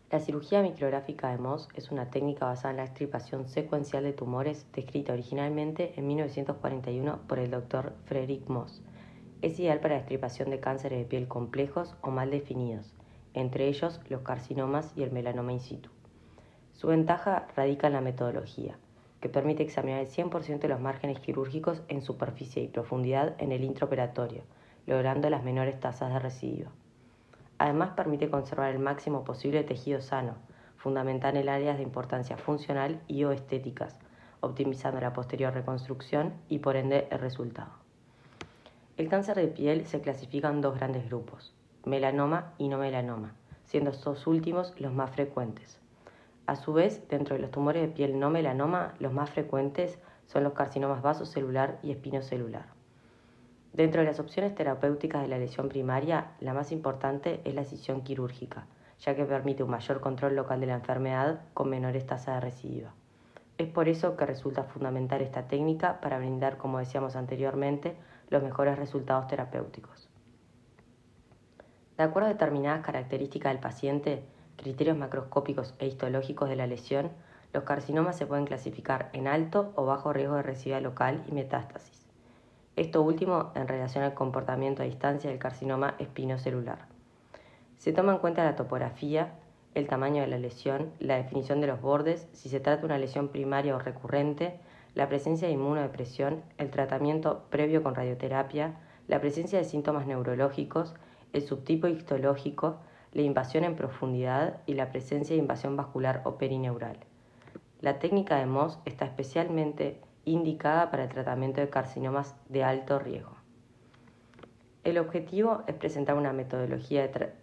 La cirugía micrográfica de Mohs es una técnica basada en la extirpación secuencial de tumores descrita originalmente en 1941 por el Dr. Frederick Mohs. Es ideal para la extirpación de cánceres de piel complejos o mal definidos, entre ellos los carcinomas y el melanoma in situ. Su ventaja radica en la metodología, que permite examinar el 100% de los márgenes quirúrgicos en superficie y profundidad en el intraoperatorio, logrando las menores tasas de recidiva. Además, permite conservar el máximo posible tejido sano, fundamental en áreas de importancia funcional y o estéticas, optimizando la posterior reconstrucción y por ende el resultado. El cáncer de piel se clasifica en dos grandes grupos, melanoma y no melanoma, siendo estos últimos los más frecuentes. A su vez, dentro de los tumores de piel no melanoma, los más frecuentes son los carcinomas vasocelular y espinocelular. Dentro de las opciones terapéuticas de la lesión primaria, la más importante es la escisión quirúrgica, ya que permite un mayor control local de la enfermedad con menores tasas de recidiva. Es por eso que resulta fundamental esta técnica para brindar, como decíamos anteriormente, los mejores resultados terapéuticos. De acuerdo a determinadas características del paciente, criterios macroscópicos e histológicos de la lesión, los carcinomas se pueden clasificar en alto o bajo riesgo de recidiva local y metástasis. Esto último en relación al comportamiento a distancia del carcinoma espinocelular. Se toma en cuenta la topografía, el tamaño de la lesión, la definición de los bordes, si se trata de una lesión primaria o recurrente, la presencia de inmunodepresión, el tratamiento previo con radioterapia, la presencia de síntomas neurológicos, el subtipo histológico, la invasión en profundidad y la presencia de invasión vascular o perineural. La técnica de Mohs está especialmente indicada para el tratamiento de carcinomas de alto riesgo. El objetivo es presentar una metodología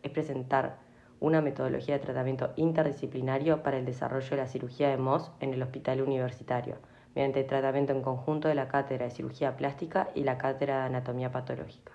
de tratamiento interdisciplinario para el desarrollo de la cirugía de Mohs en el hospital universitario, mediante el tratamiento en conjunto de la cátedra de cirugía plástica y la cátedra de anatomía patológica.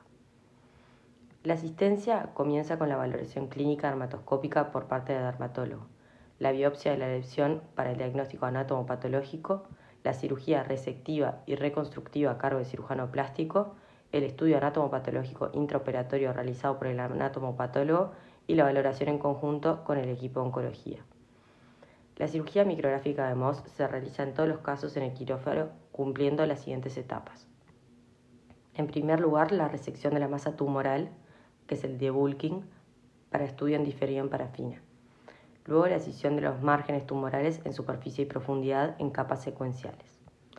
La asistencia comienza con la valoración clínica dermatoscópica por parte del dermatólogo, la biopsia de la lesión para el diagnóstico anatomopatológico, la cirugía resectiva y reconstructiva a cargo del cirujano plástico, el estudio anatomopatológico intraoperatorio realizado por el anatomopatólogo y la valoración en conjunto con el equipo de oncología. La cirugía micrográfica de Mohs se realiza en todos los casos en el quirófano cumpliendo las siguientes etapas. En primer lugar, la resección de la masa tumoral, que es el debulking, para estudio en diferido en parafina. Luego la escisión de los márgenes tumorales en superficie y profundidad en capas secuenciales.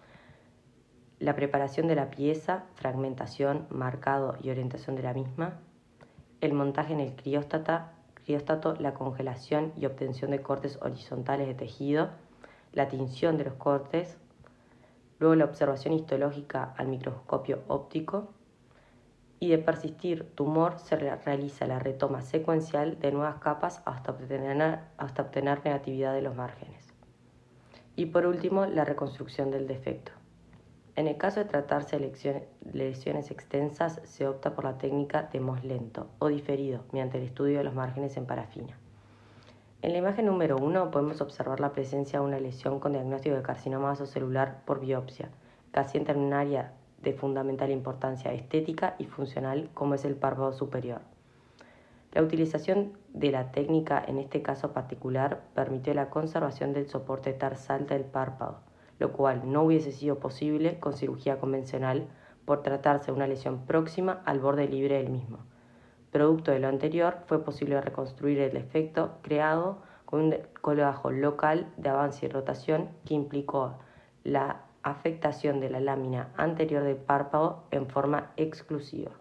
La preparación de la pieza, fragmentación, marcado y orientación de la misma. El montaje en el crióstato, la congelación y obtención de cortes horizontales de tejido. La tinción de los cortes. Luego la observación histológica al microscopio óptico. Y de persistir tumor se realiza la retoma secuencial de nuevas capas hasta obtener negatividad de los márgenes. Y por último, la reconstrucción del defecto. En el caso de tratarse de lesiones extensas, se opta por la técnica de Mohs lento o diferido mediante el estudio de los márgenes en parafina. En la imagen número 1 podemos observar la presencia de una lesión con diagnóstico de carcinoma vasocelular por biopsia, que asienta en un área de fundamental importancia estética y funcional como es el párpado superior. La utilización de la técnica en este caso particular permitió la conservación del soporte tarsal del párpado, lo cual no hubiese sido posible con cirugía convencional por tratarse de una lesión próxima al borde libre del mismo. Producto de lo anterior, fue posible reconstruir el defecto creado con un colgajo local de avance y rotación que implicó la afectación de la lámina anterior del párpado en forma exclusiva.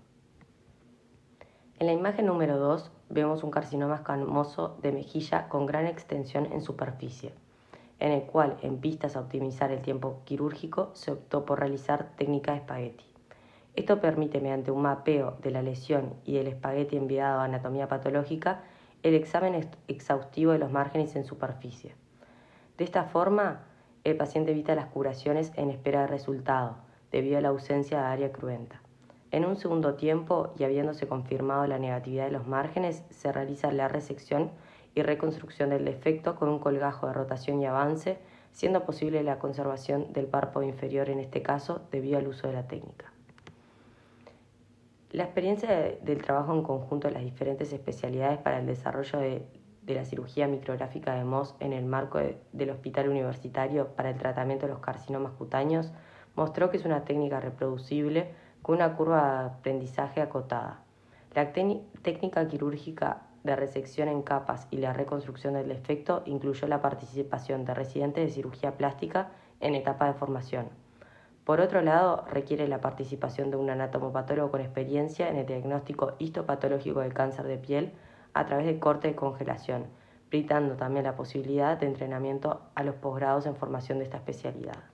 En la imagen número 2 vemos un carcinoma escamoso de mejilla con gran extensión en superficie, en el cual, en vistas a optimizar el tiempo quirúrgico, se optó por realizar técnica de espagueti. Esto permite, mediante un mapeo de la lesión y del espagueti enviado a anatomía patológica, el examen exhaustivo de los márgenes en superficie. De esta forma, el paciente evita las curaciones en espera de resultado, debido a la ausencia de área cruenta. En un segundo tiempo, y habiéndose confirmado la negatividad de los márgenes, se realiza la resección y reconstrucción del defecto con un colgajo de rotación y avance, siendo posible la conservación del párpado inferior en este caso debido al uso de la técnica. La experiencia del trabajo en conjunto de las diferentes especialidades para el desarrollo de de la cirugía micrográfica de Mohs en el marco del Hospital Universitario para el tratamiento de los carcinomas cutáneos mostró que es una técnica reproducible con una curva de aprendizaje acotada. La técnica quirúrgica de resección en capas y la reconstrucción del defecto incluyó la participación de residentes de cirugía plástica en etapa de formación. Por otro lado, requiere la participación de un anatomopatólogo con experiencia en el diagnóstico histopatológico del cáncer de piel a través de corte de congelación, brindando también la posibilidad de entrenamiento a los posgrados en formación de esta especialidad.